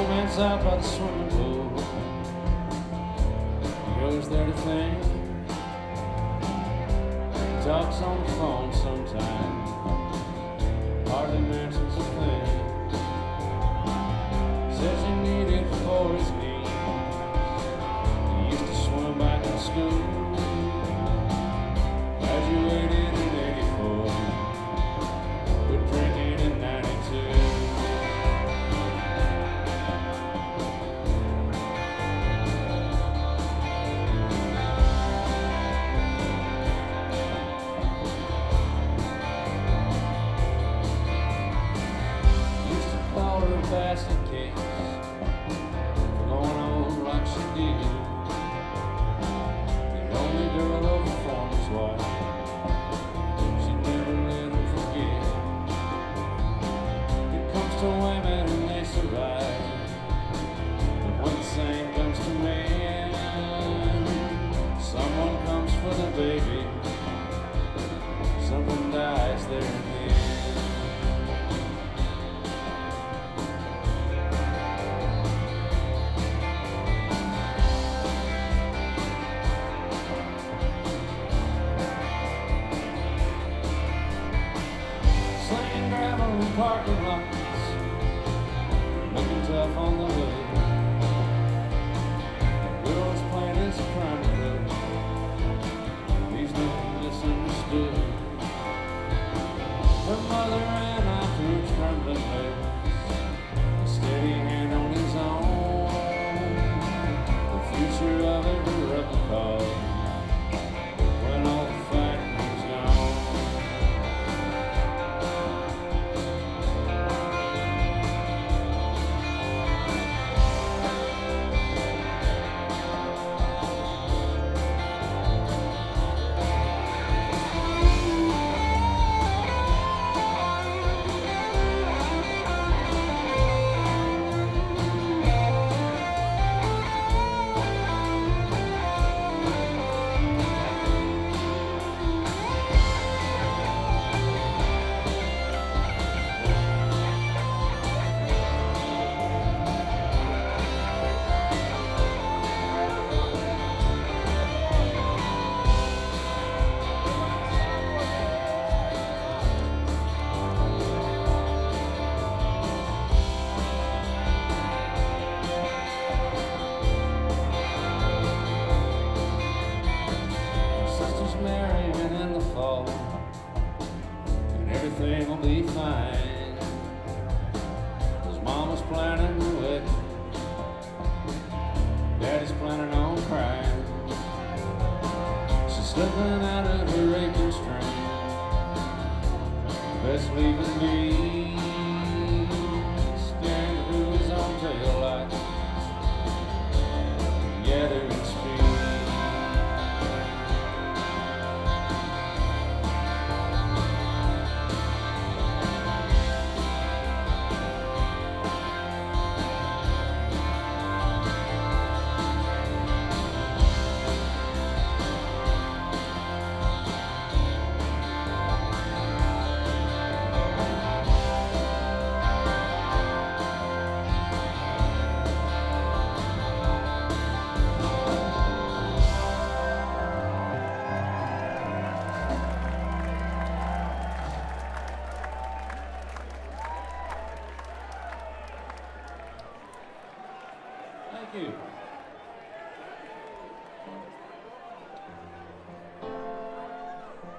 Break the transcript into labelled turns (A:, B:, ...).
A: man's out by the swimming pool. He goes there to think. He talks on the phone sometimes. Hardly mentions a thing. Says he needed it for his knees. He used to swim back in school. Graduated in '84. Quit drinking in '92. Basket case for going on like she did. The only girl over farmer's wife, she never let him forget. It comes to women and they survive, but when the same comes to men, someone comes for the baby, something dies there and then. Parking lots, looking tough on the way. The girl's plain as a crime club. He's not misunderstood. Her mother ran out through trembling legs, a steady hand on his own. The future of every rebel cause when all the fighting was gone. Marrying in the fall, and everything will be fine. 'Cause Mama's planning the wedding, Daddy's planning on crying. She's slipping out of her aching string. Best leaving me staring through his own tail lights, gathering speed. Thank you.